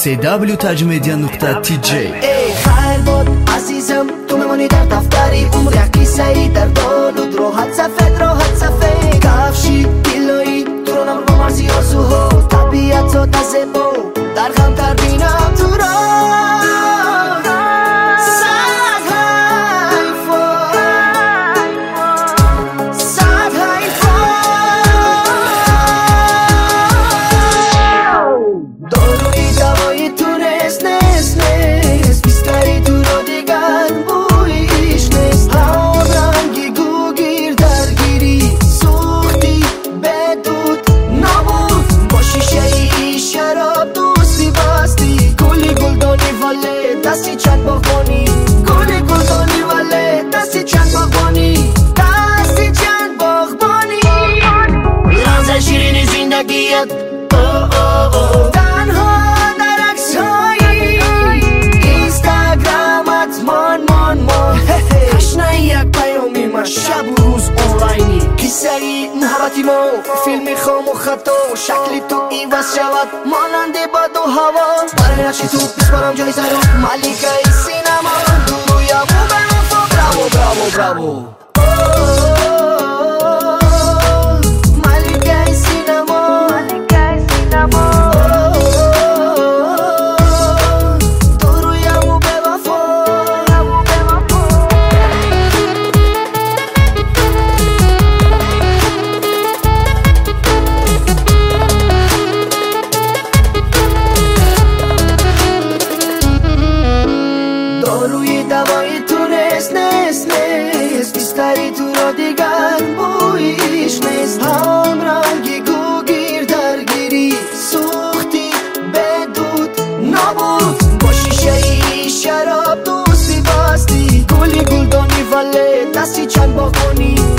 www.tajmedia.tj. ای خیر باد عزیزم، تو میمانی در دفتری عمر یکی سعی در دالود راحت سفید کفشی دیلایی تو رو نمر با مرزی آرزوها طبیعت و تزبو در غم تر بینم تو را دستی چند باغبانی گل گلدانی وله دستی چند باغبانی رمز شیرین زندگیت تنها در عکس‌های اینستاگرامت مان تشنه یک پیامی من شب و روز آنلاینی قصه ای محبتی ما فیلمی خام و خطا شکلی تو ایوز شود ماننده باد و هوا برای نقشی تو بسپارم جای زرو ملیکه ای سینما رویم و به وفا براو ملیکه ای سینما تو رویم و به وفا داروی دوای تو نیست بیستری تو را دیگر بویش نیست هم رنگی گوگیر درگیری سوختی بدود نبود با شیشه ای شراب دوستی بستی گلی گلدانی وله دستی چند باغبانی